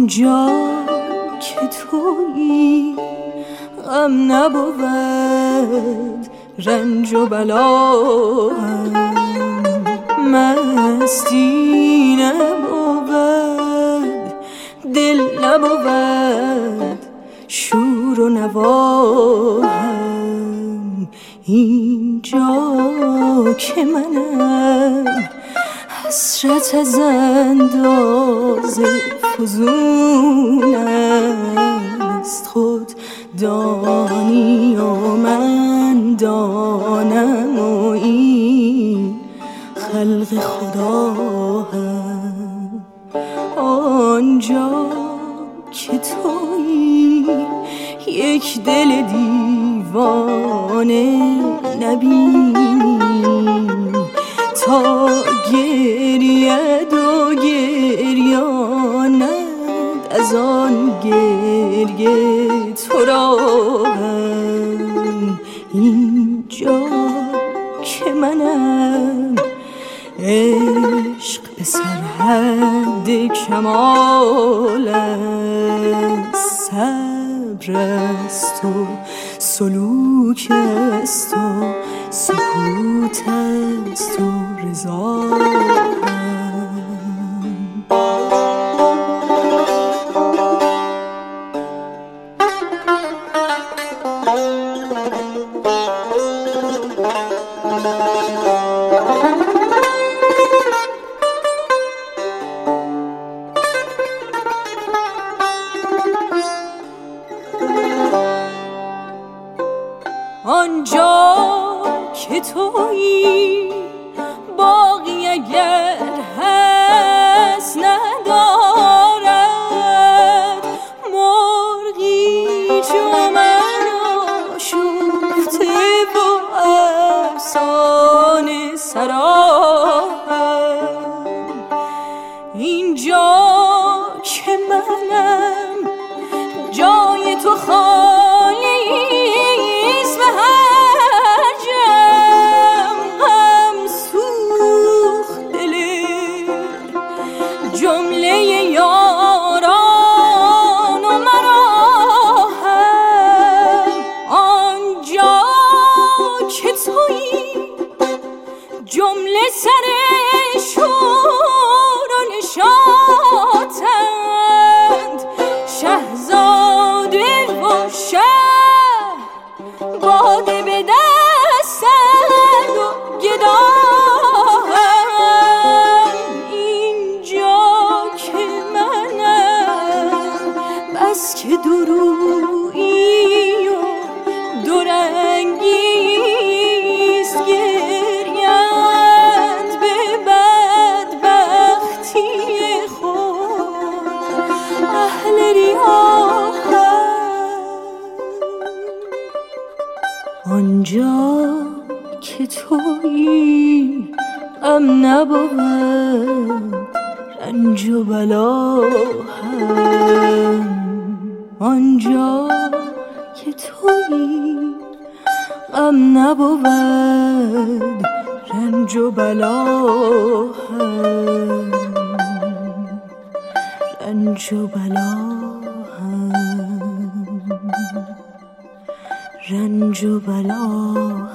آنجا که تویی غم نبود، رنج و بلا مستی نبود، دل نبود شور و نوا. اینجا که منم حسرت از اندازه فزون است، خود دانی و من دانم و این خلق خدا هم. آنجا که تویی یک دل دیوانه نبینی، تا گرید و گریاند از آن گریه تو را هم. اینجا که منم عشق به سرحد کمال است، صبر است و سلوک است و سکوت است و رضا. آنجا که تویی باقی اگر هست ندارد، مرغی چو من آشفته و افسانه سراهم. اینجا که منم جای تو خالی است و هرجم غم سوخت دل جمله یاران و مرا هم. آنجا که تویی جمله سر شور و نشاطند، شهزاده و شه باده به دستند و گدا هم. اینجا که منم بس که دورویی و دورنگیست، گریند به بدبختی خود اهل ریا هم. آنجا که تویی غم نبود، رنج و بلا هم. آنجا که تویی غم نبود، رنج و بلا هم. رنج و بلا هم. رنج و بلا